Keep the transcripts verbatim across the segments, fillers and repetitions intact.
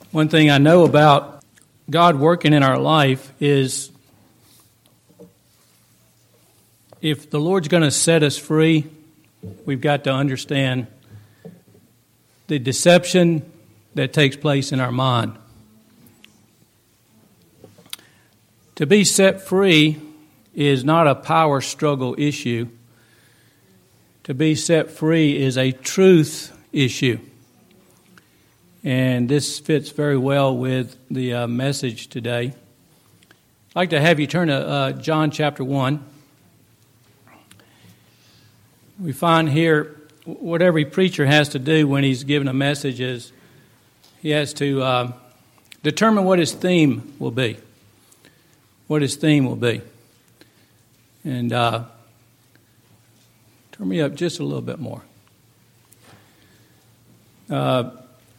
One thing I know about God working in our life is if the Lord's going to set us free, we've got to understand the deception that takes place in our mind. To be set free is not a power struggle issue. To be set free is a truth issue. And this fits very well with the uh, message today. I'd like to have you turn to uh, John chapter one. We find here what every preacher has to do when he's given a message is he has to uh, determine what his theme will be. What his theme will be. And uh, turn me up just a little bit more. Uh,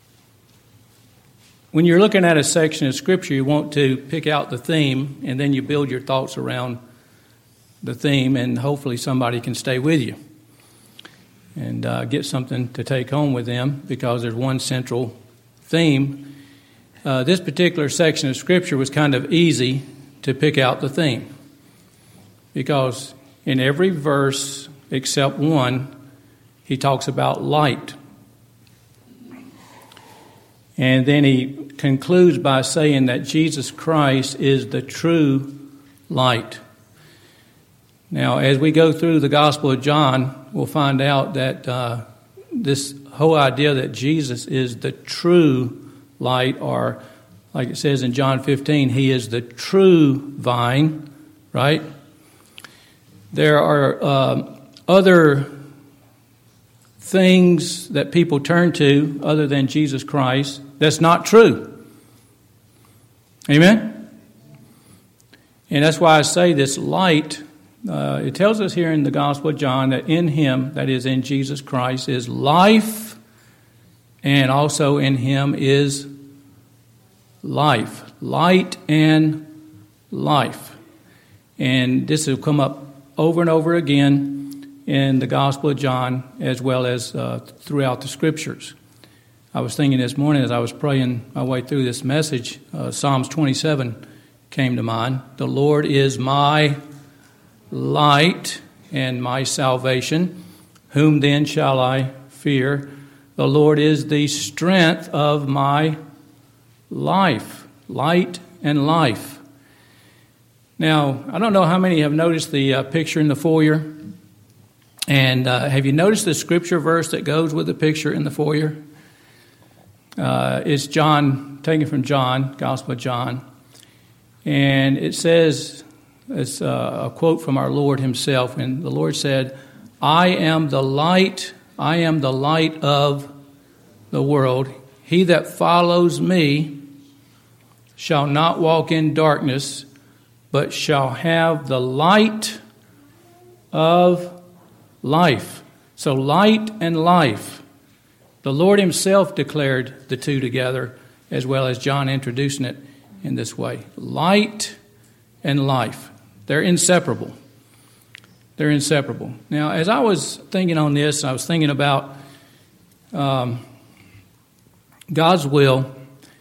when you're looking at a section of Scripture, you want to pick out the theme, and then you build your thoughts around the theme, and hopefully somebody can stay with you and uh, get something to take home with them because there's one central theme. Uh, this particular section of Scripture was kind of easy to pick out the theme because in every verse except one, he talks about light. And then he concludes by saying that Jesus Christ is the true light. Now, as we go through the Gospel of John, we'll find out that uh, this whole idea that Jesus is the true light, or like it says in John fifteen, he is the true vine, right? There are uh, other things that people turn to other than Jesus Christ. That's not true. Amen? And that's why I say this light, uh, it tells us here in the Gospel of John that in him, that is in Jesus Christ, is life, and also in him is life. Light and life. And this will come up over and over again in the Gospel of John as well as uh, throughout the Scriptures. I was thinking this morning as I was praying my way through this message, uh, Psalms twenty-seven came to mind. The Lord is my light and my salvation. Whom then shall I fear? The Lord is the strength of my life. Light and life. Now, I don't know how many have noticed the uh, picture in the foyer. And uh, have you noticed the scripture verse that goes with the picture in the foyer? Uh, it's John, taken from John, Gospel of John. And it says, it's uh, a quote from our Lord himself. And the Lord said, I am the light, I am the light of the world. He that follows me shall not walk in darkness, but shall have the light of life. So light and life. The Lord himself declared the two together, as well as John introducing it in this way. Light and life. They're inseparable. They're inseparable. Now, as I was thinking on this, I was thinking about um, God's will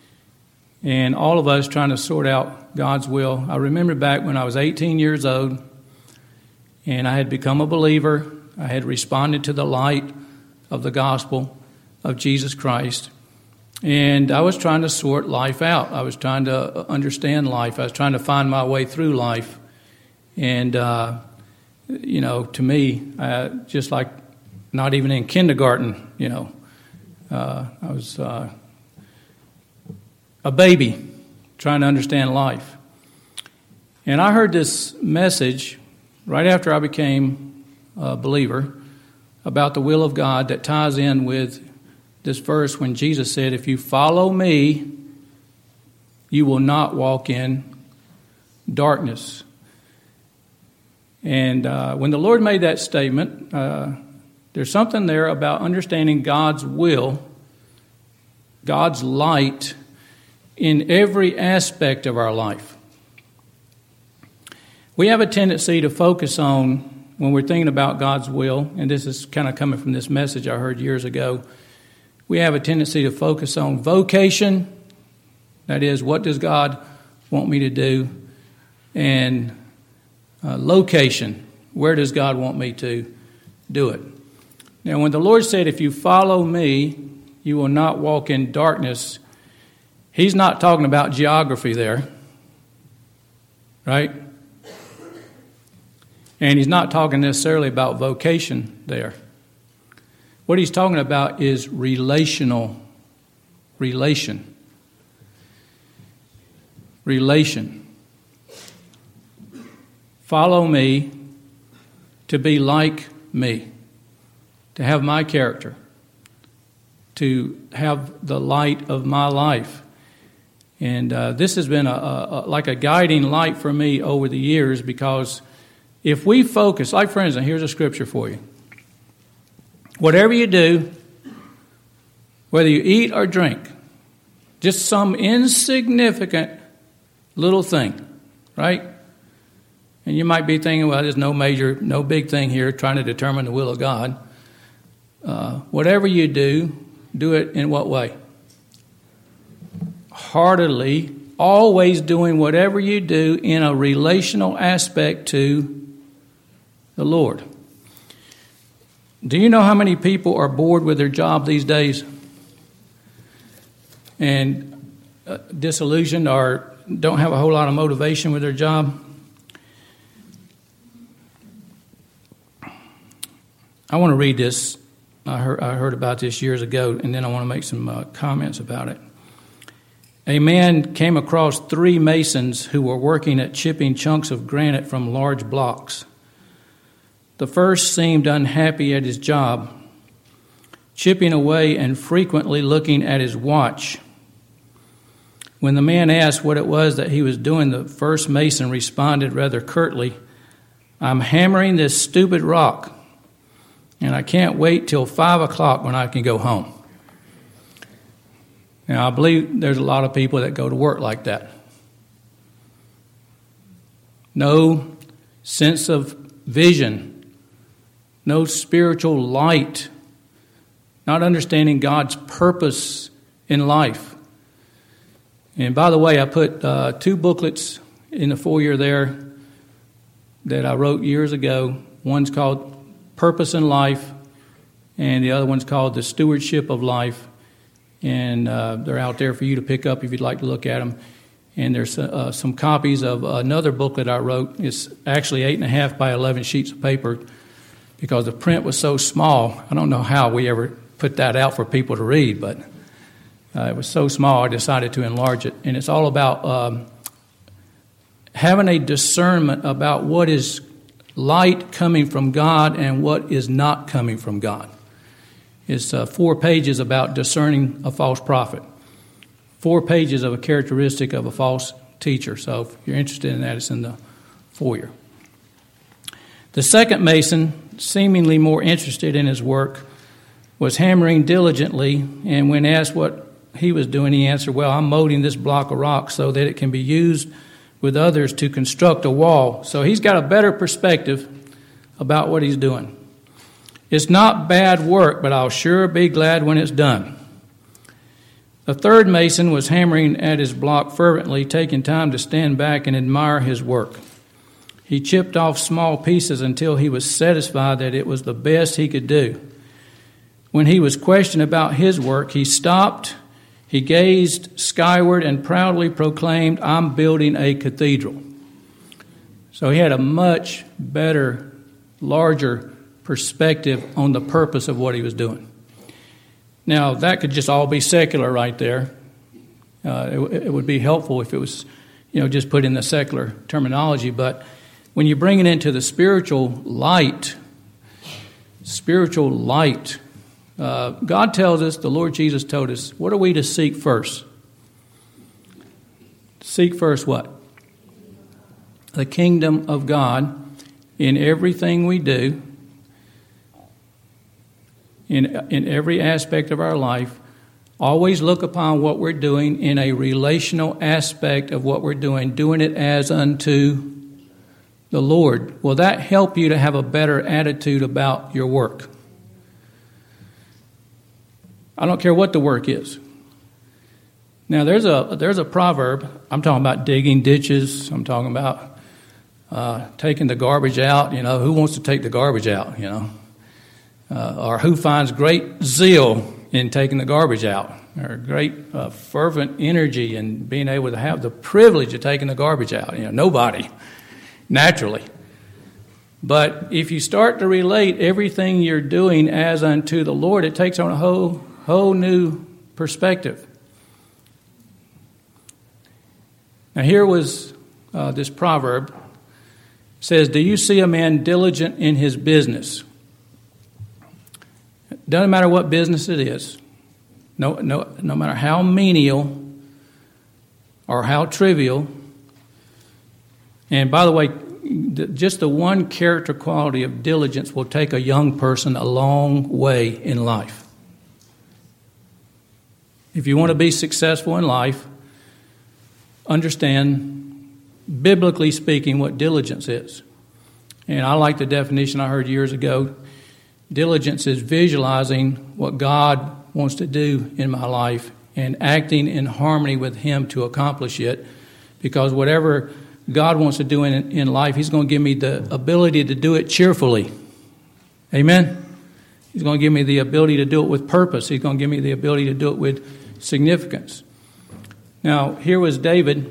and all of us trying to sort out God's will. I remember back when I was eighteen years old and I had become a believer. I had responded to the light of the gospel of Jesus Christ. And I was trying to sort life out. I was trying to understand life. I was trying to find my way through life. And, uh, you know, to me, uh, just like not even in kindergarten, you know, uh, I was uh, a baby trying to understand life. And I heard this message right after I became a believer about the will of God that ties in with this verse when Jesus said, if you follow me, you will not walk in darkness. And uh, when the Lord made that statement, uh, there's something there about understanding God's will, God's light in every aspect of our life. We have a tendency to focus on, when we're thinking about God's will, and this is kind of coming from this message I heard years ago, we have a tendency to focus on vocation, That is, what does God want me to do? And uh, location, where does God want me to do it? Now, when the Lord said, if you follow me, you will not walk in darkness, he's not talking about geography there, right? And he's not talking necessarily about vocation there. What he's talking about is relational relation. Relation. Follow me to be like me, to have my character, to have the light of my life. And uh, this has been a, a, a, like a guiding light for me over the years, because if we focus, like for instance, here's a scripture for you. Whatever you do, whether you eat or drink, just some insignificant little thing, right? And you might be thinking, well, there's no major, no big thing here trying to determine the will of God. Uh, whatever you do, do it in what way? Heartily, always doing whatever you do in a relational aspect to the Lord. Do you know how many people are bored with their job these days? And uh, disillusioned or don't have a whole lot of motivation with their job? I want to read this. I heard, I heard about this years ago, and then I want to make some uh, comments about it. A man came across three masons who were working at chipping chunks of granite from large blocks. The first seemed unhappy at his job, chipping away and frequently looking at his watch. When the man asked what it was that he was doing, the first mason responded rather curtly, "I'm hammering this stupid rock, and I can't wait till five o'clock when I can go home." Now, I believe there's a lot of people that go to work like that. No sense of vision, no spiritual light, not understanding God's purpose in life. And by the way, I put uh, two booklets in the foyer there that I wrote years ago. One's called Purpose in Life, and the other one's called The Stewardship of Life. And uh, they're out there for you to pick up if you'd like to look at them. And there's uh, some copies of another booklet I wrote. It's actually eight and a half by eleven sheets of paper because the print was so small. I don't know how we ever put that out for people to read, but uh, it was so small I decided to enlarge it. And it's all about um, having a discernment about what is light coming from God and what is not coming from God. It's uh, four pages about discerning a false prophet. Four pages of a characteristic of a false teacher. So if you're interested in that, it's in the foyer. The second mason, seemingly more interested in his work, was hammering diligently, and when asked what he was doing, he answered, "Well, I'm molding this block of rock so that it can be used with others to construct a wall." So he's got a better perspective about what he's doing. "It's not bad work, but I'll sure be glad when it's done." The third mason was hammering at his block fervently, taking time to stand back and admire his work. He chipped off small pieces until he was satisfied that it was the best he could do. When he was questioned about his work, he stopped, he gazed skyward and proudly proclaimed, "I'm building a cathedral." So he had a much better, larger perspective on the purpose of what he was doing. Now, that could just all be secular right there. Uh, it, it would be helpful if it was, you know, just put in the secular terminology. But when you bring it into the spiritual light, spiritual light, uh, God tells us, the Lord Jesus told us, what are we to seek first? Seek first what? The kingdom of God in everything we do. In, in every aspect of our life, always look upon what we're doing in a relational aspect of what we're doing, doing it as unto the Lord. Will that help you to have a better attitude about your work? I don't care what the work is. Now, there's a there's a proverb. I'm talking about digging ditches. I'm talking about uh, taking the garbage out. You know, who wants to take the garbage out, you know? Uh, or who finds great zeal in taking the garbage out, or great uh, fervent energy in being able to have the privilege of taking the garbage out. You know, nobody, naturally. But if you start to relate everything you're doing as unto the Lord, it takes on a whole whole new perspective. Now here was uh, this proverb. It says, "Do you see a man diligent in his business?" Doesn't matter what business it is. No, no, no matter how menial or how trivial. And by the way, just the one character quality of diligence will take a young person a long way in life. If you want to be successful in life, understand, biblically speaking, what diligence is. And I like the definition I heard years ago. Diligence is visualizing what God wants to do in my life and acting in harmony with Him to accomplish it. Because whatever God wants to do in, in life, He's going to give me the ability to do it cheerfully. Amen? He's going to give me the ability to do it with purpose. He's going to give me the ability to do it with significance. Now, here was David,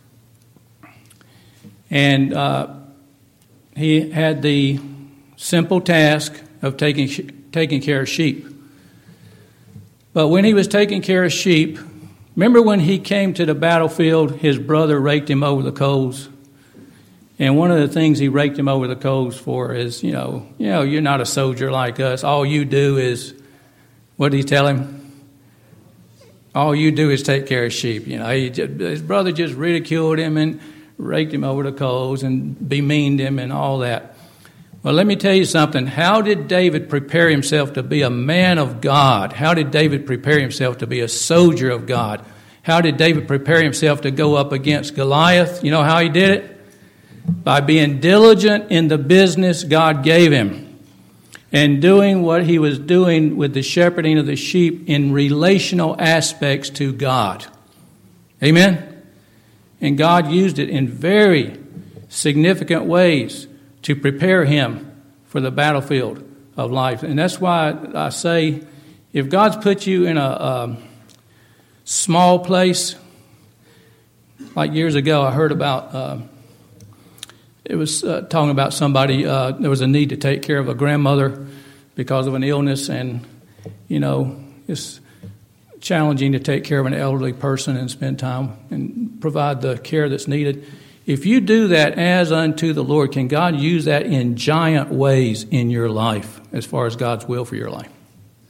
and uh, he had the simple task of taking taking care of sheep. But when he was taking care of sheep, remember when he came to the battlefield, his brother raked him over the coals? And one of the things he raked him over the coals for is, you know, you know, you're not a soldier like us. All you do is, what did he tell him? All you do is take care of sheep. You know, he just, his brother just ridiculed him and raked him over the coals and bemeaned him and all that. Well, let me tell you something. How did David prepare himself to be a man of God? How did David prepare himself to be a soldier of God? How did David prepare himself to go up against Goliath? You know how he did it? By being diligent in the business God gave him and doing what he was doing with the shepherding of the sheep in relational aspects to God. Amen? And God used it in very significant ways to prepare him for the battlefield of life. And that's why I say, if God's put you in a, a small place, like years ago I heard about, uh, it was uh, talking about somebody, uh, there was a need to take care of a grandmother because of an illness, and, you know, it's challenging to take care of an elderly person and spend time and provide the care that's needed. If you do that as unto the Lord, can God use that in giant ways in your life as far as God's will for your life?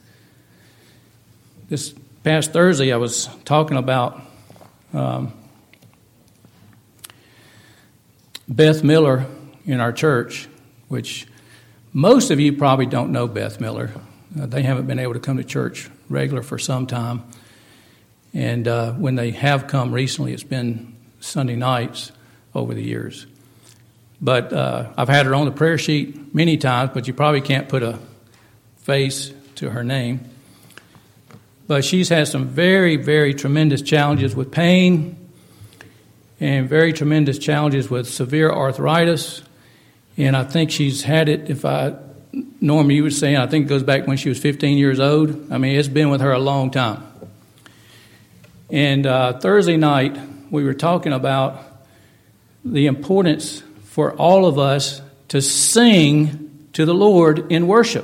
This past Thursday I was talking about um, Beth Miller in our church, which most of you probably don't know Beth Miller. Uh, they haven't been able to come to church regular for some time. And uh, when they have come recently, it's been Sunday nights over the years. But uh, I've had her on the prayer sheet many times, but you probably can't put a face to her name. But she's had some very, very tremendous challenges with pain and very tremendous challenges with severe arthritis. And I think she's had it, if I, Norm, you were saying, I think it goes back when she was fifteen years old. I mean, it's been with her a long time. And uh, Thursday night, we were talking about the importance for all of us to sing to the Lord in worship.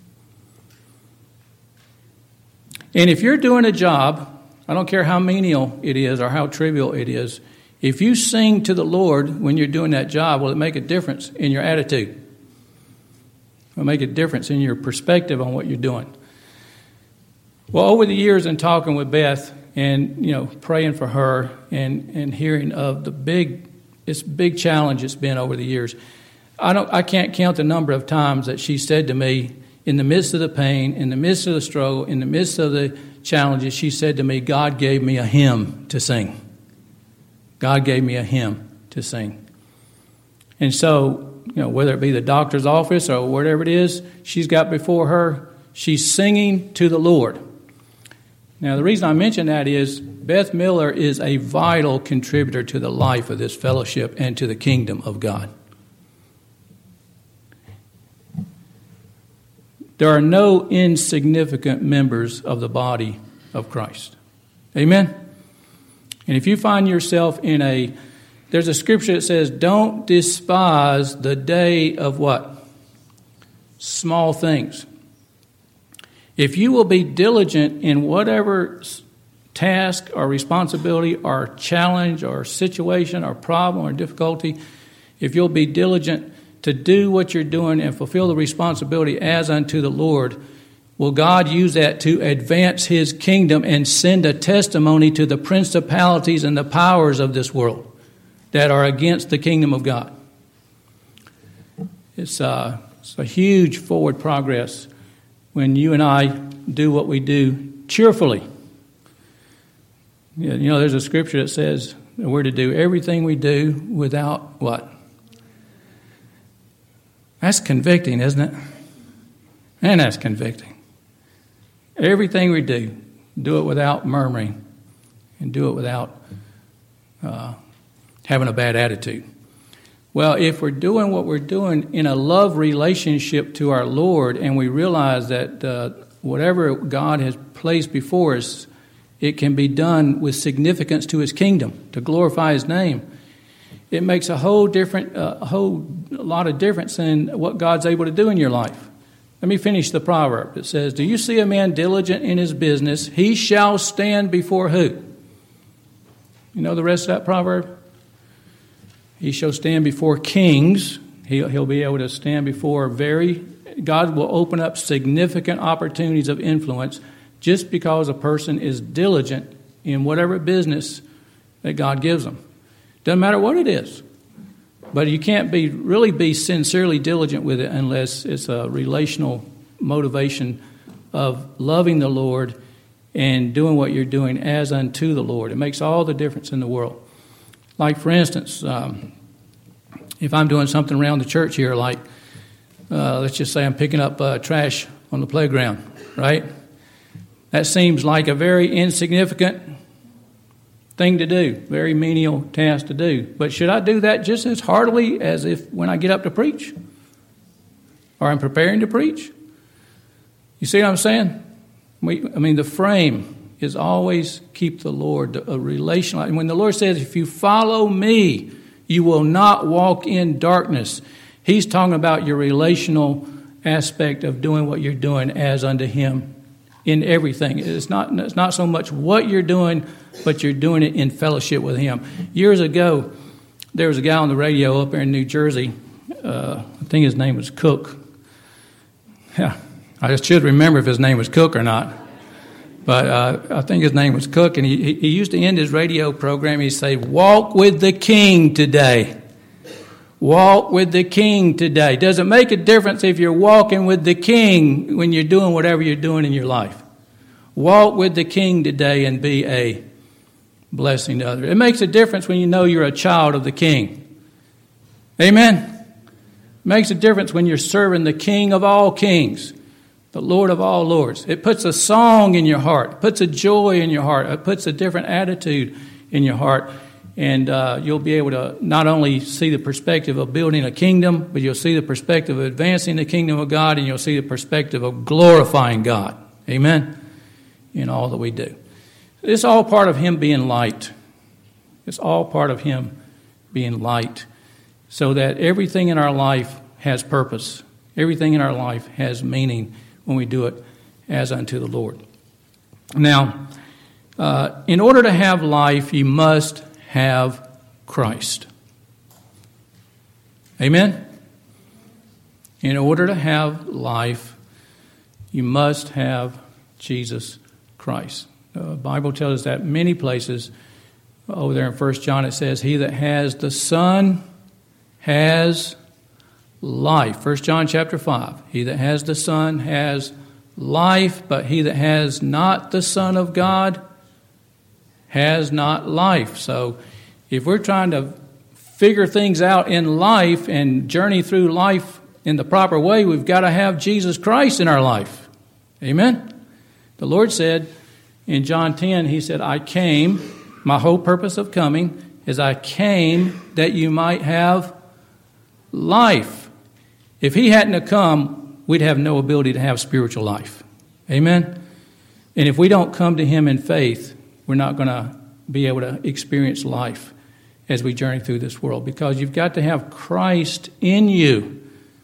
And if you're doing a job, I don't care how menial it is or how trivial it is, if you sing to the Lord when you're doing that job, will it make a difference in your attitude? Will it make a difference in your perspective on what you're doing? Well, over the years in talking with Beth and, you know, praying for her and, and hearing of the big It's a big challenge it's been over the years. I don't. I can't count the number of times that she said to me, in the midst of the pain, in the midst of the struggle, in the midst of the challenges, she said to me, God gave me a hymn to sing. God gave me a hymn to sing. And so, you know, whether it be the doctor's office or whatever it is she's got before her, she's singing to the Lord. Now, the reason I mention that is Beth Miller is a vital contributor to the life of this fellowship and to the kingdom of God. There are no insignificant members of the body of Christ. Amen? And if you find yourself in a, there's a scripture that says, don't despise the day of what? Small things. If you will be diligent in whatever task or responsibility or challenge or situation or problem or difficulty, if you'll be diligent to do what you're doing and fulfill the responsibility as unto the Lord, will God use that to advance His kingdom and send a testimony to the principalities and the powers of this world that are against the kingdom of God? It's, uh, it's a huge forward progress when you and I do what we do cheerfully. You know, there's a scripture that says that we're to do everything we do without what? That's convicting, isn't it? And that's convicting. Everything we do, do it without murmuring and do it without uh, having a bad attitude. Well, if we're doing what we're doing in a love relationship to our Lord and we realize that uh, whatever God has placed before us, it can be done with significance to His kingdom, to glorify His name, it makes a whole different, uh, a whole lot of difference in what God's able to do in your life. Let me finish the proverb. It says, do you see a man diligent in his business? He shall stand before who? You know the rest of that proverb? He shall stand before kings. He'll, he'll be able to stand before very, God will open up significant opportunities of influence just because a person is diligent in whatever business that God gives them. Doesn't matter what it is. But you can't be really be sincerely diligent with it unless it's a relational motivation of loving the Lord and doing what you're doing as unto the Lord. It makes all the difference in the world. Like, for instance, um, if I'm doing something around the church here, like, uh, let's just say I'm picking up uh, trash on the playground, right? That seems like a very insignificant thing to do, very menial task to do. But should I do that just as heartily as if when I get up to preach? Or I'm preparing to preach? You see what I'm saying? We, I mean, the frame is always keep the Lord, a relational. And when the Lord says, if you follow me, you will not walk in darkness, He's talking about your relational aspect of doing what you're doing as unto Him in everything. It's not, it's not so much what you're doing, but you're doing it in fellowship with Him. Years ago, there was a guy on the radio up there in New Jersey. Uh, I think his name was Cook. Yeah, I just should remember if his name was Cook or not. But uh, I think his name was Cook, and he, he used to end his radio program. He'd say, walk with the King today. Walk with the King today. Does it make a difference if you're walking with the King when you're doing whatever you're doing in your life? Walk with the King today and be a blessing to others. It makes a difference when you know you're a child of the King. Amen? It makes a difference when you're serving the King of all kings, the Lord of all lords. It puts a song in your heart. It puts a joy in your heart. It puts a different attitude in your heart. And uh, you'll be able to not only see the perspective of building a kingdom, but you'll see the perspective of advancing the kingdom of God, and you'll see the perspective of glorifying God. Amen? In all that we do. It's all part of Him being light. It's all part of Him being light. So that everything in our life has purpose. Everything in our life has meaning when we do it as unto the Lord. Now, uh, in order to have life, you must have Christ. Amen? In order to have life, you must have Jesus Christ. The Bible tells us that many places. Over there in First John it says, he that has the Son has life. First John chapter five. He that has the Son has life, but he that has not the Son of God has not life. So if we're trying to figure things out in life and journey through life in the proper way, we've got to have Jesus Christ in our life. Amen? The Lord said, In John ten, he said, I came, my whole purpose of coming is I came that you might have life. If he hadn't have come, we'd have no ability to have spiritual life. Amen? And if we don't come to him in faith, we're not going to be able to experience life as we journey through this world, because you've got to have Christ in you.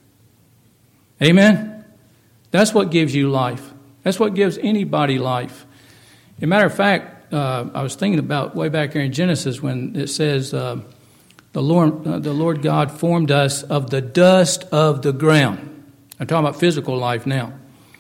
Amen? That's what gives you life. That's what gives anybody life. As a matter of fact, uh, I was thinking about way back here in Genesis when it says uh, the Lord, uh, the Lord God formed us of the dust of the ground. I'm talking about physical life now.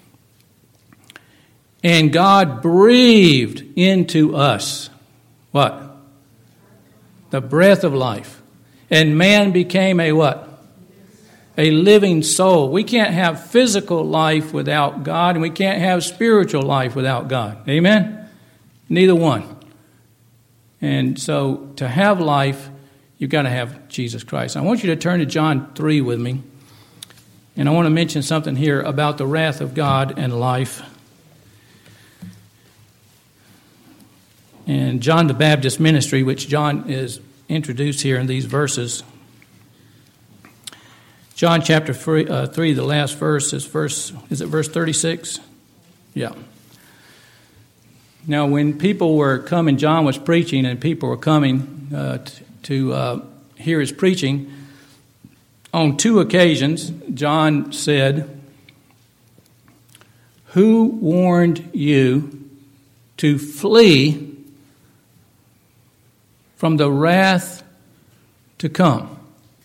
And God breathed into us what? The breath of life. And man became a what? A living soul. We can't have physical life without God, and we can't have spiritual life without God. Amen? Neither one. And so to have life, you've got to have Jesus Christ. I want you to turn to John three with me. And I want to mention something here about the wrath of God and life. And John the Baptist ministry, which John is introduced here in these verses. John chapter three, uh, three, the last verse is verse. Is it verse thirty-six? Yeah. Now, when people were coming, John was preaching, and people were coming uh, t- to uh, hear his preaching. On two occasions, John said, "Who warned you to flee from the wrath to come?"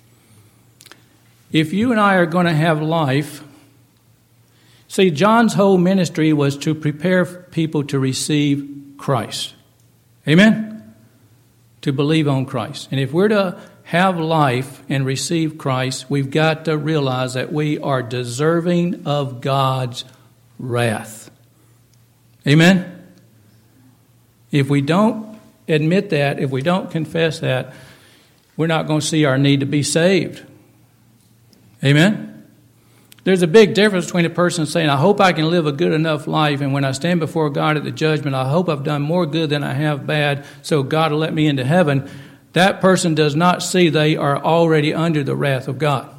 If you and I are going to have life, see, John's whole ministry was to prepare people to receive Christ. Amen? To believe on Christ. And if we're to have life and receive Christ, we've got to realize that we are deserving of God's wrath. Amen? If we don't admit that, if we don't confess that, we're not going to see our need to be saved. Amen? There's a big difference between a person saying, I hope I can live a good enough life, and when I stand before God at the judgment, I hope I've done more good than I have bad, so God will let me into heaven. That person does not see they are already under the wrath of God.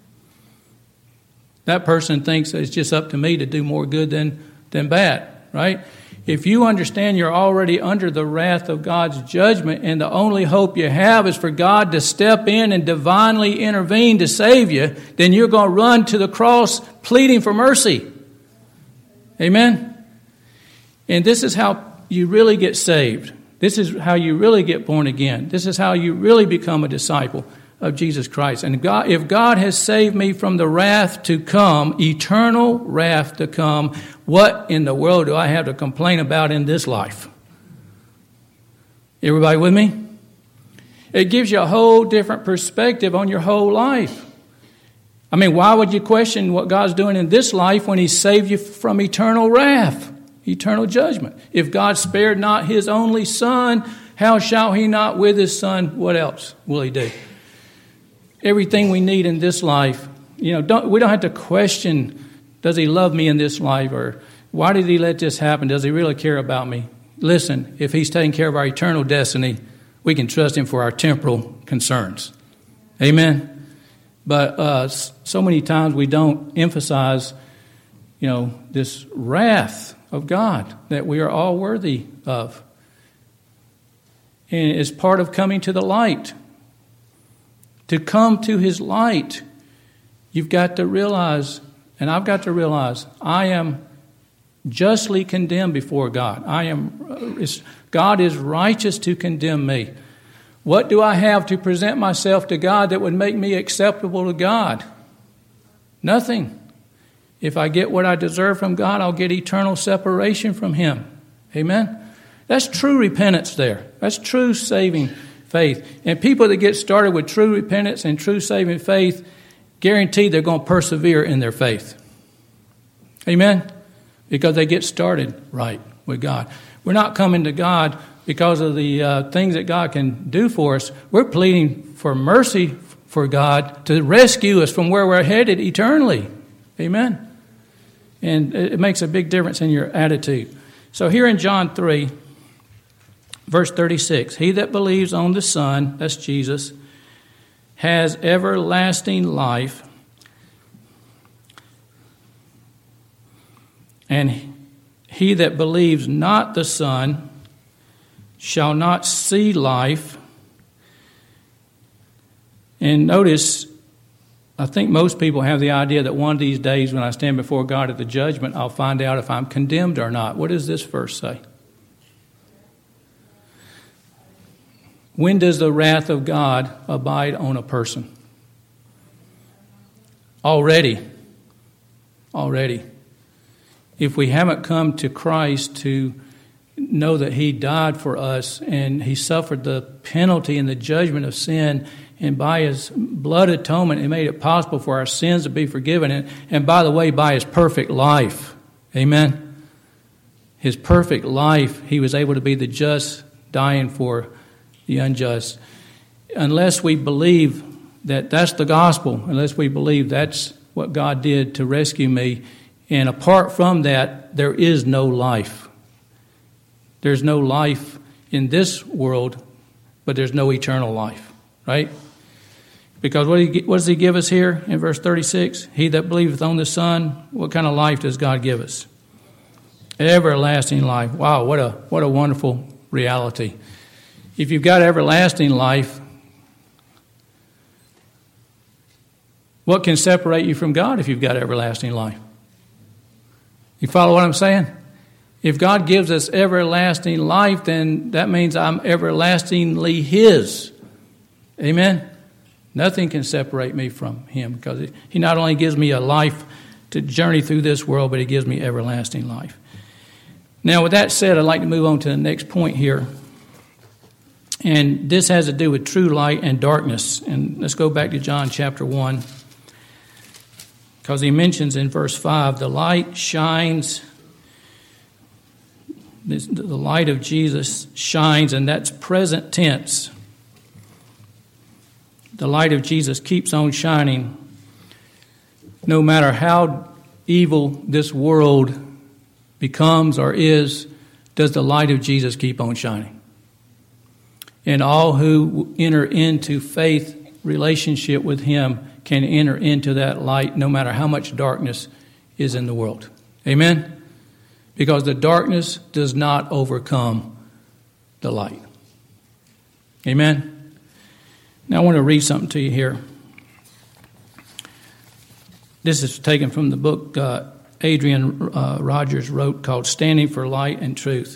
That person thinks it's just up to me to do more good than, than bad, right? If you understand you're already under the wrath of God's judgment, and the only hope you have is for God to step in and divinely intervene to save you, then you're going to run to the cross pleading for mercy. Amen? And this is how you really get saved. This is how you really get born again. This is how you really become a disciple of Jesus Christ. And God, if God has saved me from the wrath to come, eternal wrath to come, what in the world do I have to complain about in this life? Everybody with me? It gives you a whole different perspective on your whole life. I mean, why would you question what God's doing in this life when He saved you from eternal wrath, eternal judgment? If God spared not His only Son, how shall He not with His Son, what else will He do? Everything we need in this life, you know, don't, we don't have to question, does He love me in this life, or why did He let this happen? Does He really care about me? Listen, if He's taking care of our eternal destiny, we can trust Him for our temporal concerns. Amen? But uh, so many times we don't emphasize, you know, this wrath of God that we are all worthy of. And it's part of coming to the light. To come to His light, you've got to realize, and I've got to realize, I am justly condemned before God. I am. God is righteous to condemn me. What do I have to present myself to God that would make me acceptable to God? Nothing. If I get what I deserve from God, I'll get eternal separation from Him. Amen? That's true repentance there. That's true saving faith. And people that get started with true repentance and true saving faith, guaranteed they're going to persevere in their faith. Amen? Because they get started right with God. We're not coming to God because of the uh, things that God can do for us. We're pleading for mercy for God to rescue us from where we're headed eternally. Amen? And it makes a big difference in your attitude. So here in John three, verse thirty-six, he that believes on the Son, that's Jesus, has everlasting life, and he that believes not the Son shall not see life. And notice, I think most people have the idea that one of these days when I stand before God at the judgment, I'll find out if I'm condemned or not. What does this verse say? When does the wrath of God abide on a person? Already. Already. If we haven't come to Christ to know that He died for us and He suffered the penalty and the judgment of sin, and by His blood atonement, He made it possible for our sins to be forgiven. And, and by the way, by His perfect life. Amen? His perfect life, He was able to be the just, dying for the unjust. Unless we believe that that's the gospel, unless we believe that's what God did to rescue me, and apart from that, there is no life. There's no life in this world, but there's no eternal life, right? Because what, he, what does He give us here in verse thirty-six? He that believeth on the Son, what kind of life does God give us? Everlasting life. Wow, what a what a wonderful reality. If you've got everlasting life, what can separate you from God if you've got everlasting life? You follow what I'm saying? If God gives us everlasting life, then that means I'm everlastingly His. Amen? Nothing can separate me from Him, because He not only gives me a life to journey through this world, but He gives me everlasting life. Now, with that said, I'd like to move on to the next point here. And this has to do with true light and darkness. And let's go back to John chapter one. Because he mentions in verse five, the light shines, the light of Jesus shines, and that's present tense. The light of Jesus keeps on shining. No matter how evil this world becomes or is, does the light of Jesus keep on shining. And all who enter into faith relationship with Him can enter into that light no matter how much darkness is in the world. Amen? Because the darkness does not overcome the light. Amen? Now I want to read something to you here. This is taken from the book uh, Adrian uh, Rogers wrote called Standing for Light and Truth.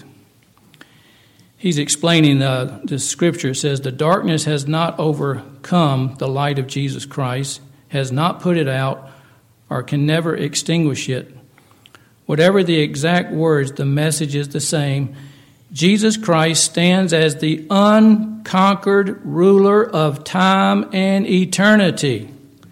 He's explaining uh, the scripture. It says, the darkness has not overcome the light of Jesus Christ, has not put it out, or can never extinguish it. Whatever the exact words, the message is the same. Jesus Christ stands as the unconquered ruler of time and eternity.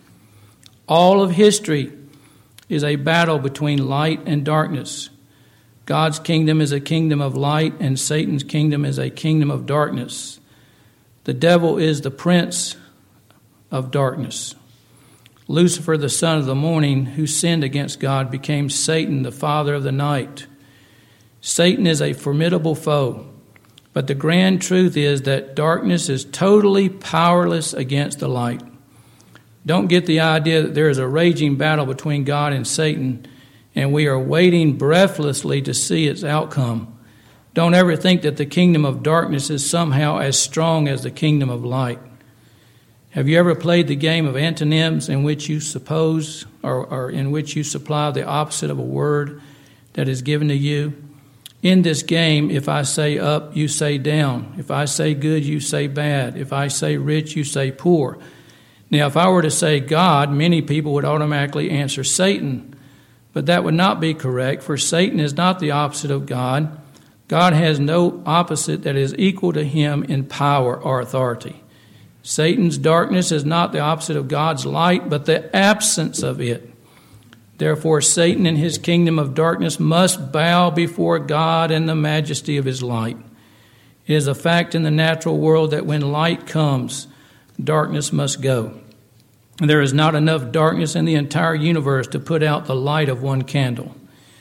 All of history is a battle between light and darkness. God's kingdom is a kingdom of light, and Satan's kingdom is a kingdom of darkness. The devil is the prince of darkness. Lucifer, the son of the morning, who sinned against God, became Satan, the father of the night. Satan is a formidable foe, but the grand truth is that darkness is totally powerless against the light. Don't get the idea that there is a raging battle between God and Satan, and we are waiting breathlessly to see its outcome. Don't ever think that the kingdom of darkness is somehow as strong as the kingdom of light. Have you ever played the game of antonyms in which you suppose or, or in which you supply the opposite of a word that is given to you? In this game, if I say up, you say down. If I say good, you say bad. If I say rich, you say poor. Now, if I were to say God, many people would automatically answer Satan. But that would not be correct, for Satan is not the opposite of God. God has no opposite that is equal to Him in power or authority. Satan's darkness is not the opposite of God's light, but the absence of it. Therefore, Satan and his kingdom of darkness must bow before God and the majesty of His light. It is a fact in the natural world that when light comes, darkness must go. There is not enough darkness in the entire universe to put out the light of one candle.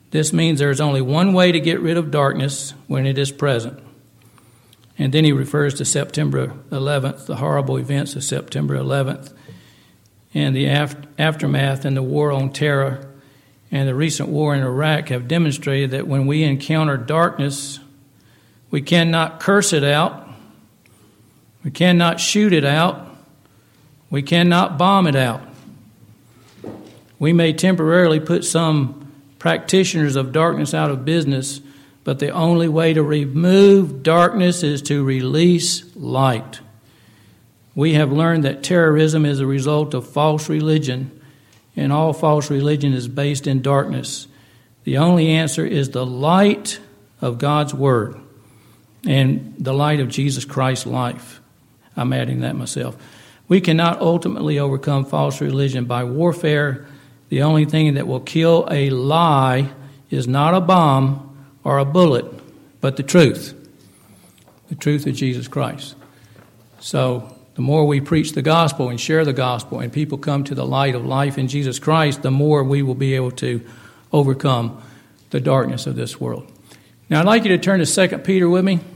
This means there is only one way to get rid of darkness when it is present. And then he refers to September eleventh, the horrible events of September eleventh, and the aftermath and the war on terror and the recent war in Iraq have demonstrated that when we encounter darkness, we cannot curse it out, we cannot shoot it out, we cannot bomb it out. We may temporarily put some practitioners of darkness out of business, but the only way to remove darkness is to release light. We have learned that terrorism is a result of false religion, and all false religion is based in darkness. The only answer is the light of God's Word and the light of Jesus Christ's life. I'm adding that myself. We cannot ultimately overcome false religion by warfare. The only thing that will kill a lie is not a bomb or a bullet, but the truth, the truth of Jesus Christ. So the more we preach the gospel and share the gospel and people come to the light of life in Jesus Christ, the more we will be able to overcome the darkness of this world. Now I'd like you to turn to Second Peter with me.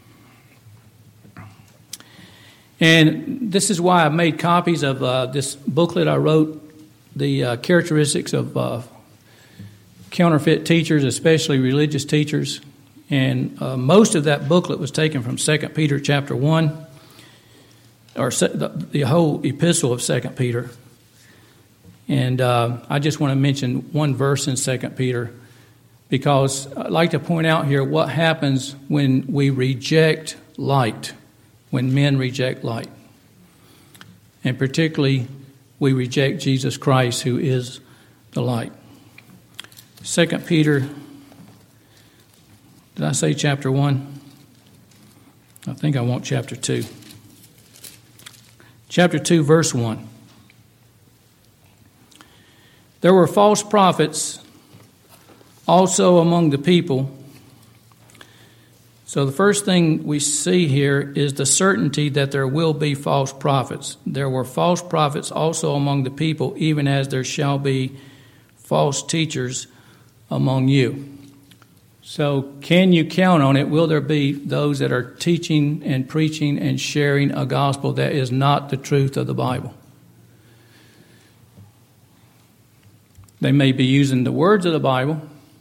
And this is why I've made copies of uh, this booklet I wrote, the uh, characteristics of uh, counterfeit teachers, especially religious teachers. And uh, most of that booklet was taken from Second Peter chapter one, or se- the, the whole epistle of Second Peter. And uh, I just want to mention one verse in Second Peter, because I'd like to point out here what happens when we reject light, when men reject light. And particularly, we reject Jesus Christ, who is the light. Second Peter, did I say chapter one? I think I want chapter two. Chapter two, verse one. There were false prophets also among the people. So the first thing we see here is the certainty that there will be false prophets. There were false prophets also among the people, even as there shall be false teachers among you. So can you count on it? Will there be those that are teaching and preaching and sharing a gospel that is not the truth of the Bible? They may be using the words of the Bible,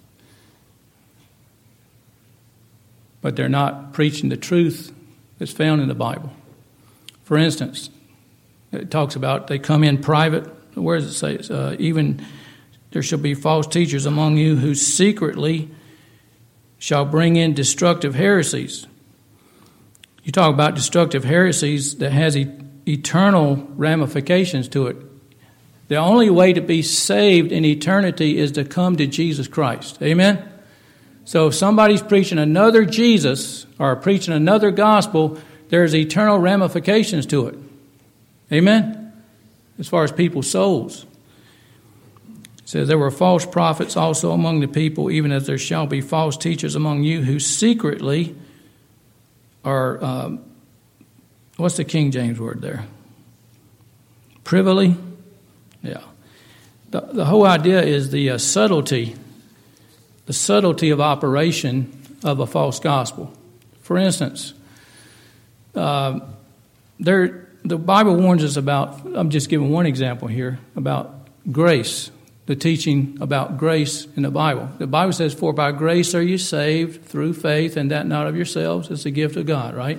but they're not preaching the truth that's found in the Bible. For instance, it talks about they come in private. Where does it say? Uh, even there shall be false teachers among you who secretly shall bring in destructive heresies. You talk about destructive heresies that has e- eternal ramifications to it. The only way to be saved in eternity is to come to Jesus Christ. Amen? So if somebody's preaching another Jesus or preaching another gospel, there's eternal ramifications to it. Amen? As far as people's souls. It says, there were false prophets also among the people, even as there shall be false teachers among you who secretly are, um, what's the King James word there? Privily? Yeah. The, the whole idea is the uh, subtlety, the subtlety of operation of a false gospel. For instance, uh, there the Bible warns us about, I'm just giving one example here, about grace. The teaching about grace in the Bible. The Bible says, for by grace are you saved through faith, and that not of yourselves. It's a gift of God, right?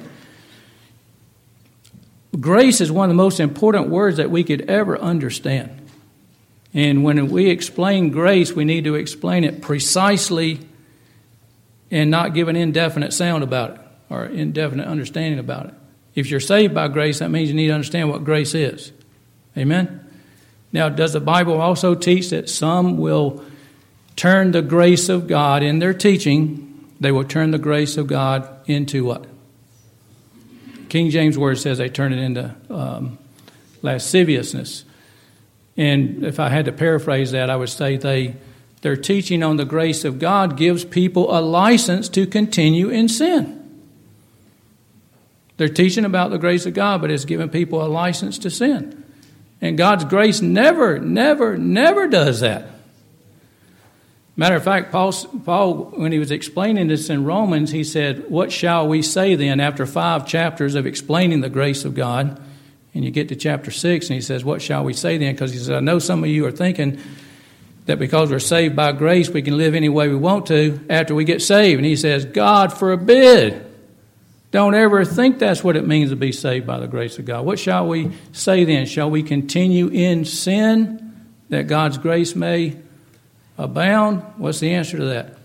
Grace is one of the most important words that we could ever understand. And when we explain grace, we need to explain it precisely and not give an indefinite sound about it or indefinite understanding about it. If you're saved by grace, that means you need to understand what grace is. Amen? Now, does the Bible also teach that some will turn the grace of God in their teaching? They will turn the grace of God into what? King James word says they turn it into um, lasciviousness. And if I had to paraphrase that, I would say they their teaching on the grace of God gives people a license to continue in sin. They're teaching about the grace of God, but it's giving people a license to sin. And God's grace never, never, never does that. Matter of fact, Paul, Paul, when he was explaining this in Romans, he said, what shall we say then after five chapters of explaining the grace of God? And you get to chapter six, and he says, what shall we say then? Because he says, I know some of you are thinking that because we're saved by grace, we can live any way we want to after we get saved. And he says, God forbid. Don't ever think that's what it means to be saved by the grace of God. What shall we say then? Shall we continue in sin that God's grace may abound? What's the answer to that?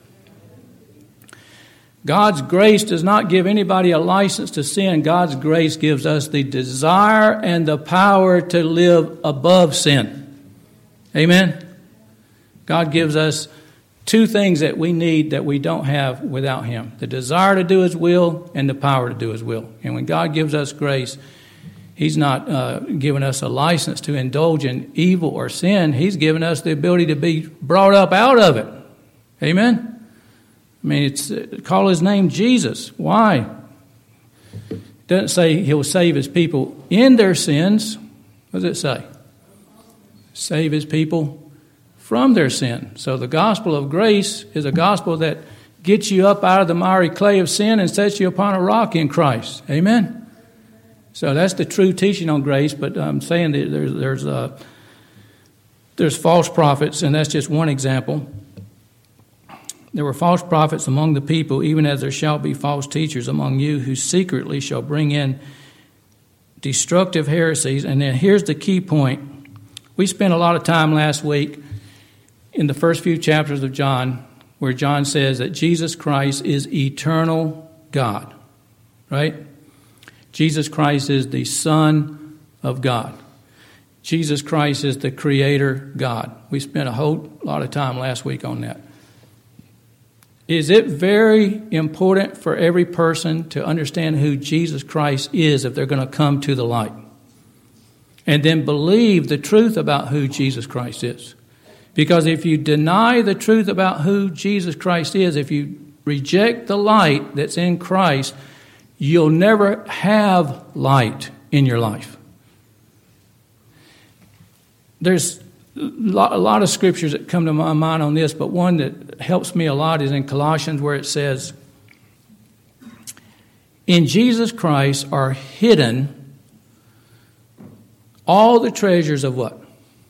God's grace does not give anybody a license to sin. God's grace gives us the desire and the power to live above sin. Amen? God gives us two things that we need that we don't have without Him. The desire to do His will and the power to do His will. And when God gives us grace, He's not uh, giving us a license to indulge in evil or sin. He's given us the ability to be brought up out of it. Amen? I mean, it's uh, call His name Jesus. Why? It doesn't say He'll save His people in their sins. What does it say? Save His people from their sin. So the gospel of grace is a gospel that gets you up out of the miry clay of sin and sets you upon a rock in Christ. Amen? So that's the true teaching on grace, but I'm saying that there's there's uh, there's false prophets, and that's just one example. There were false prophets among the people, even as there shall be false teachers among you, who secretly shall bring in destructive heresies. And then here's the key point. We spent a lot of time last week in the first few chapters of John, where John says that Jesus Christ is eternal God, right? Jesus Christ is the Son of God. Jesus Christ is the Creator God. We spent a whole lot of time last week on that. Is it very important for every person to understand who Jesus Christ is if they're going to come to the light? And then believe the truth about who Jesus Christ is. Because if you deny the truth about who Jesus Christ is, if you reject the light that's in Christ, you'll never have light in your life. There's a lot of scriptures that come to my mind on this, but one that helps me a lot is in Colossians, where it says, in Jesus Christ are hidden all the treasures of what?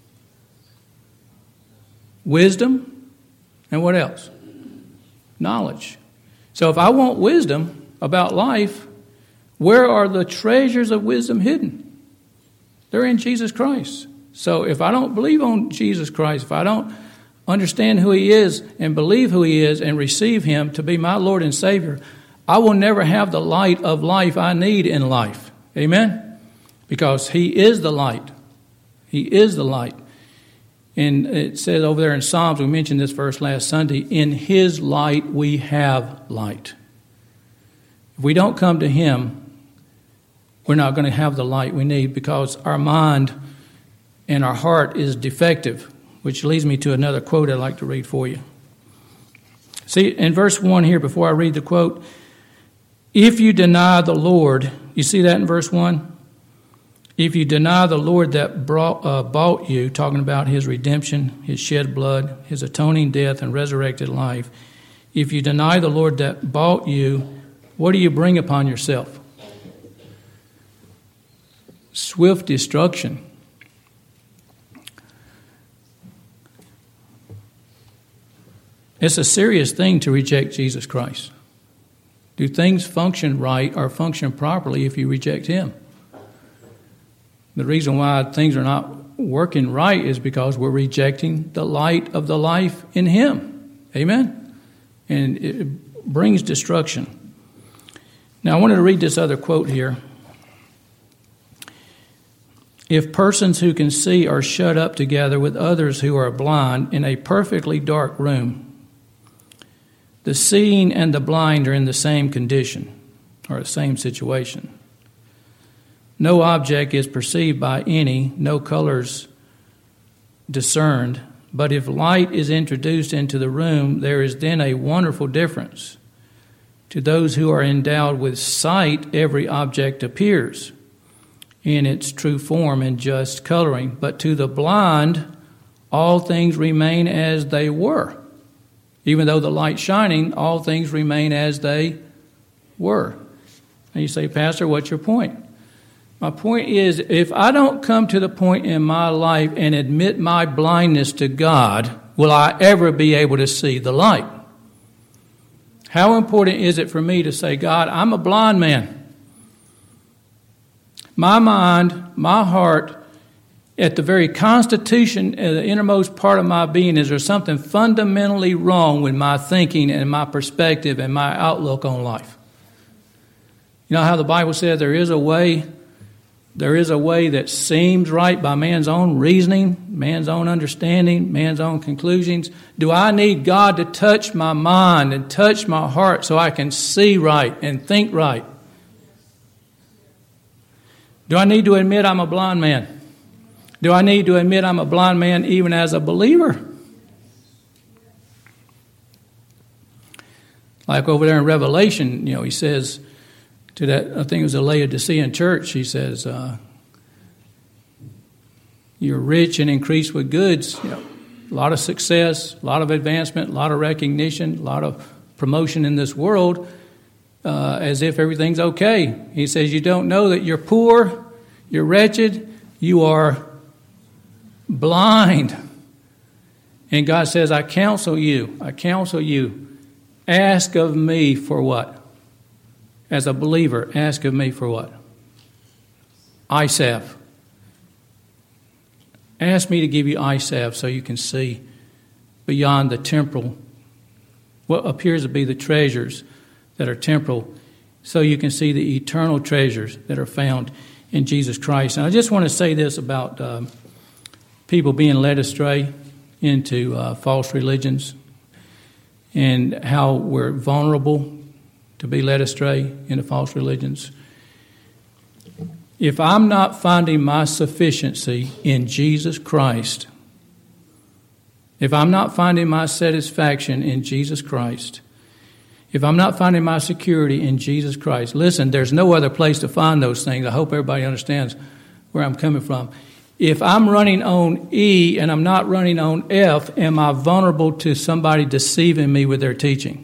Wisdom, and what else? Knowledge. So if I want wisdom about life, where are the treasures of wisdom hidden? They're in Jesus Christ. So if I don't believe on Jesus Christ, if I don't understand who He is and believe who He is and receive Him to be my Lord and Savior, I will never have the light of life I need in life. Amen? Because He is the light. He is the light. And it says over there in Psalms, we mentioned this verse last Sunday, in His light we have light. If we don't come to Him, we're not going to have the light we need, because our mind and our heart is defective, which leads me to another quote I'd like to read for you. See, in verse one here, before I read the quote, if you deny the Lord, you see that in verse one? If you deny the Lord that brought, uh, bought you, talking about His redemption, His shed blood, His atoning death and resurrected life, if you deny the Lord that bought you, what do you bring upon yourself? Swift destruction. It's a serious thing to reject Jesus Christ. Do things function right or function properly if you reject Him? The reason why things are not working right is because we're rejecting the light of the life in Him. Amen? And it brings destruction. Now, I wanted to read this other quote here. If persons who can see are shut up together with others who are blind in a perfectly dark room, the seeing and the blind are in the same condition or the same situation. No object is perceived by any, no colors discerned, but if light is introduced into the room, there is then a wonderful difference. To those who are endowed with sight, every object appears in its true form and just coloring, but to the blind, all things remain as they were. Even though the light's shining, all things remain as they were. And you say, Pastor, what's your point? My point is, if I don't come to the point in my life and admit my blindness to God, will I ever be able to see the light? How important is it for me to say, God, I'm a blind man. My mind, my heart, at the very constitution, at the innermost part of my being, is there something fundamentally wrong with my thinking and my perspective and my outlook on life? You know how the Bible says there is a way, there is a way that seems right by man's own reasoning, man's own understanding, man's own conclusions. Do I need God to touch my mind and touch my heart so I can see right and think right? Do I need to admit I'm a blind man? Do I need to admit I'm a blind man even as a believer? Like over there in Revelation, you know, he says to that, I think it was a Laodicean church, he says, uh, you're rich and increased with goods, you know, a lot of success, a lot of advancement, a lot of recognition, a lot of promotion in this world, uh, as if everything's okay. He says, you don't know that you're poor, you're wretched, you are blind. And God says, I counsel you, I counsel you, ask of me for what? As a believer, ask of me for what? Eye salve. Ask me to give you eye salve so you can see beyond the temporal, what appears to be the treasures that are temporal, so you can see the eternal treasures that are found in Jesus Christ. And I just want to say this about um, people being led astray into uh, false religions and how we're vulnerable to be led astray into false religions. If I'm not finding my sufficiency in Jesus Christ, if I'm not finding my satisfaction in Jesus Christ, if I'm not finding my security in Jesus Christ, listen, there's no other place to find those things. I hope everybody understands where I'm coming from. If I'm running on E and I'm not running on F, am I vulnerable to somebody deceiving me with their teaching?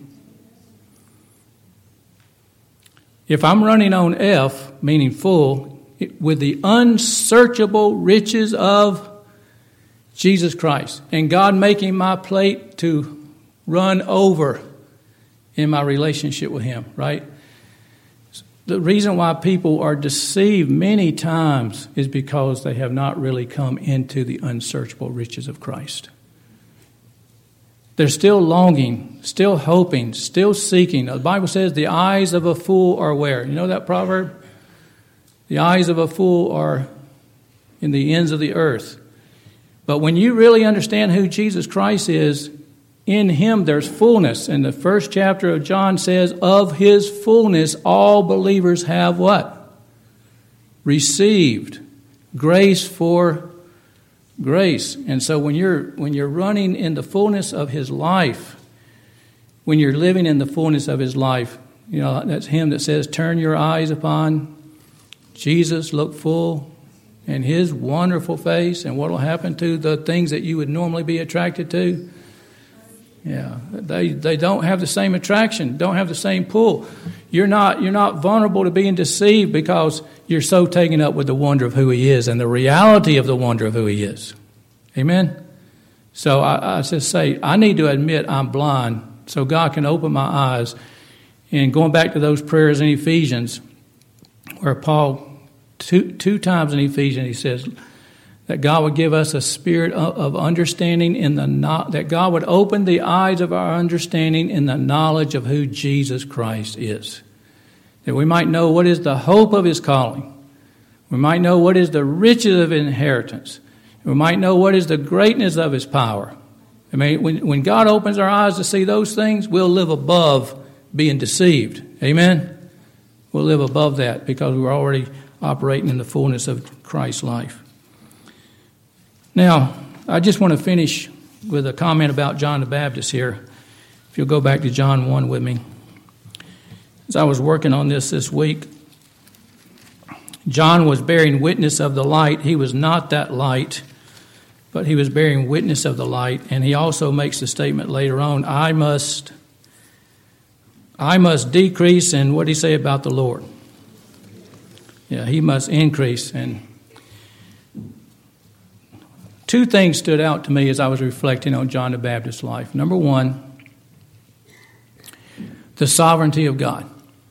If I'm running on F, meaning full, with the unsearchable riches of Jesus Christ, and God making my plate to run over in my relationship with Him, right? The reason why people are deceived many times is because they have not really come into the unsearchable riches of Christ. They're still longing, still hoping, still seeking. The Bible says the eyes of a fool are where? You know that proverb? The eyes of a fool are in the ends of the earth. But when you really understand who Jesus Christ is, in Him there's fullness. And the first chapter of John says, of His fullness all believers have what? Received grace for grace. And so when you're when you're running in the fullness of His life, when you're living in the fullness of His life, you know, that's Him that says, turn your eyes upon Jesus, look full in His wonderful face, and what will happen to the things that you would normally be attracted to? Yeah, they they don't have the same attraction, don't have the same pull. You're not you're not vulnerable to being deceived because you're so taken up with the wonder of who He is and the reality of the wonder of who He is. Amen? So I, I just say, I need to admit I'm blind so God can open my eyes. And going back to those prayers in Ephesians, where Paul, two, two times in Ephesians, he says that God would give us a spirit of understanding in the no, that God would open the eyes of our understanding in the knowledge of who Jesus Christ is. That we might know what is the hope of His calling. We might know what is the riches of inheritance. We might know what is the greatness of His power. I mean, when, when God opens our eyes to see those things, we'll live above being deceived. Amen? We'll live above that because we're already operating in the fullness of Christ's life. Now, I just want to finish with a comment about John the Baptist here. If you'll go back to John one with me. As I was working on this this week, John was bearing witness of the light. He was not that light, but he was bearing witness of the light. And he also makes the statement later on, I must, I must decrease. And what did he say about the Lord? Yeah, he must increase. And two things stood out to me as I was reflecting on John the Baptist's life. Number one, the sovereignty of God.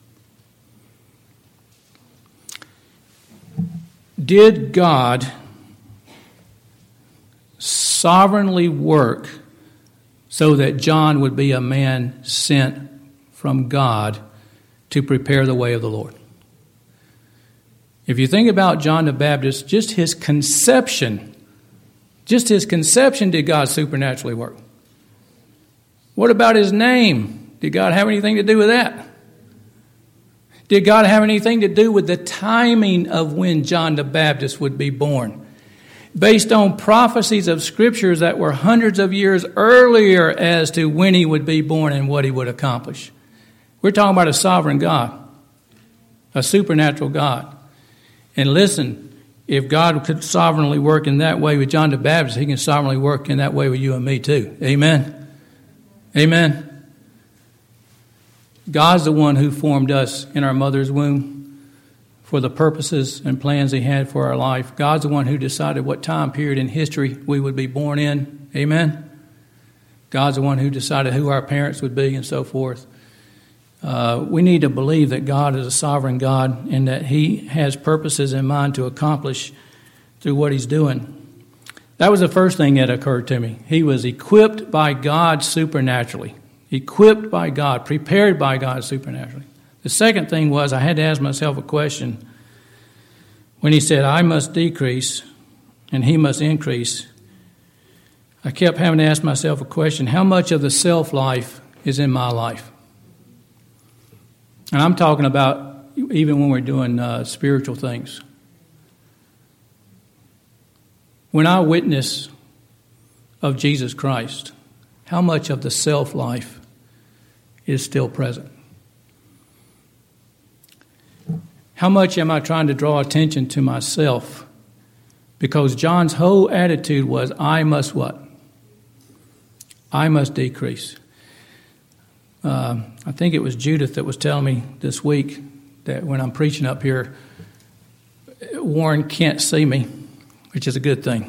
Did God sovereignly work so that John would be a man sent from God to prepare the way of the Lord? If you think about John the Baptist, just his conception, just his conception did God supernaturally work. What about his name? Did God have anything to do with that? Did God have anything to do with the timing of when John the Baptist would be born? Based on prophecies of scriptures that were hundreds of years earlier as to when he would be born and what he would accomplish. We're talking about a sovereign God, a supernatural God. And listen, if God could sovereignly work in that way with John the Baptist, he can sovereignly work in that way with you and me too. Amen? Amen? God's the one who formed us in our mother's womb for the purposes and plans he had for our life. God's the one who decided what time period in history we would be born in. Amen? God's the one who decided who our parents would be and so forth. Uh, we need to believe that God is a sovereign God and that he has purposes in mind to accomplish through what he's doing. That was the first thing that occurred to me. He was equipped by God supernaturally. Equipped by God, prepared by God supernaturally. The second thing was I had to ask myself a question. When he said, I must decrease and he must increase, I kept having to ask myself a question. How much of the self-life is in my life? And I'm talking about even when we're doing uh, spiritual things. When I witness of Jesus Christ, how much of the self-life is still present? How much am I trying to draw attention to myself? Because John's whole attitude was, I must what? I must decrease. Uh, I think it was Judith that was telling me this week that when I'm preaching up here, Warren can't see me, which is a good thing.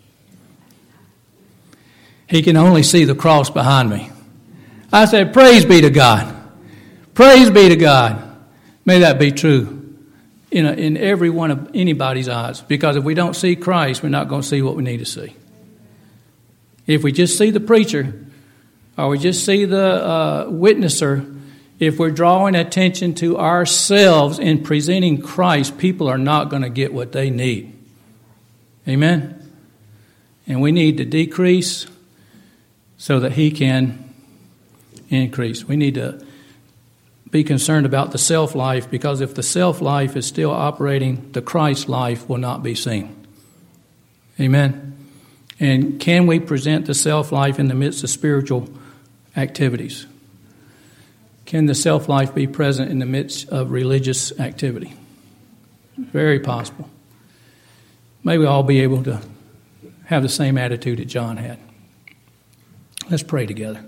He can only see the cross behind me. I said, praise be to God. Praise be to God. May that be true in, a, in every one of anybody's eyes. Because if we don't see Christ, we're not going to see what we need to see. If we just see the preacher, or we just see the uh, witnesser, if we're drawing attention to ourselves in presenting Christ, people are not going to get what they need. Amen? And we need to decrease so that he can increase. We need to be concerned about the self-life, because if the self-life is still operating, the Christ life will not be seen. Amen? And can we present the self-life in the midst of spiritual activities? Can the self-life be present in the midst of religious activity? Very possible. May we all be able to have the same attitude that John had. Let's pray together.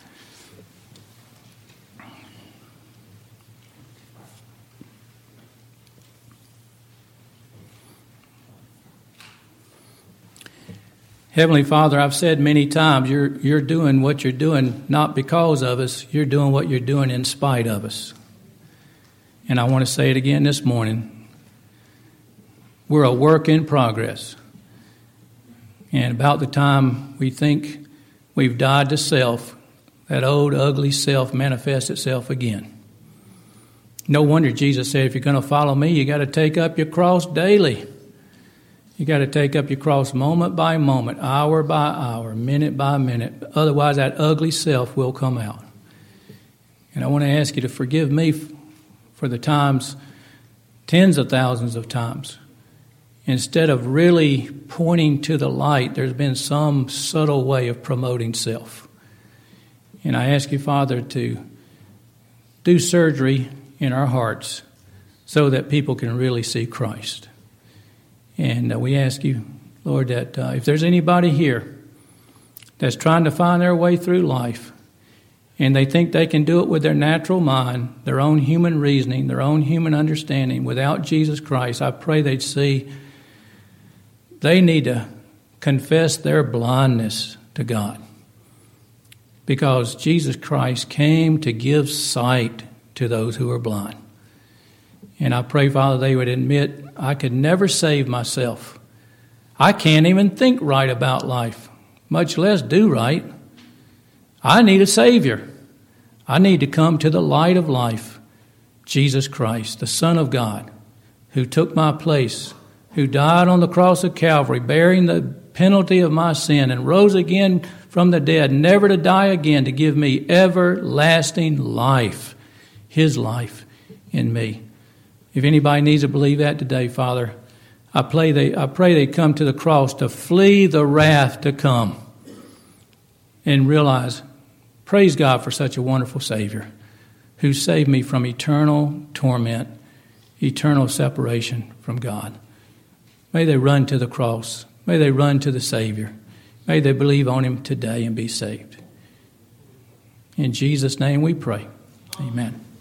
Heavenly Father, I've said many times, you're you're doing what you're doing not because of us, you're doing what you're doing in spite of us. And I want to say it again this morning. We're a work in progress. And about the time we think we've died to self, that old ugly self manifests itself again. No wonder Jesus said, if you're going to follow me, you got to take up your cross daily. You got to take up your cross moment by moment, hour by hour, minute by minute. Otherwise, that ugly self will come out. And I want to ask you to forgive me for the times, tens of thousands of times. Instead of really pointing to the light, there's been some subtle way of promoting self. And I ask you, Father, to do surgery in our hearts so that people can really see Christ. And uh, we ask you Lord, that uh, if there's anybody here that's trying to find their way through life and they think they can do it with their natural mind, their own human reasoning, their own human understanding without Jesus Christ, I pray they'd see they need to confess their blindness to God. Because Jesus Christ came to give sight to those who are blind. And I pray, Father, they would admit, I could never save myself. I can't even think right about life, much less do right. I need a Savior. I need to come to the light of life, Jesus Christ, the Son of God, who took my place, who died on the cross of Calvary, bearing the penalty of my sin, and rose again from the dead, never to die again, to give me everlasting life, His life in me. If anybody needs to believe that today, Father, I pray they, I pray they come to the cross to flee the wrath to come and realize, praise God for such a wonderful Savior who saved me from eternal torment, eternal separation from God. May they run to the cross. May they run to the Savior. May they believe on Him today and be saved. In Jesus' name we pray. Amen.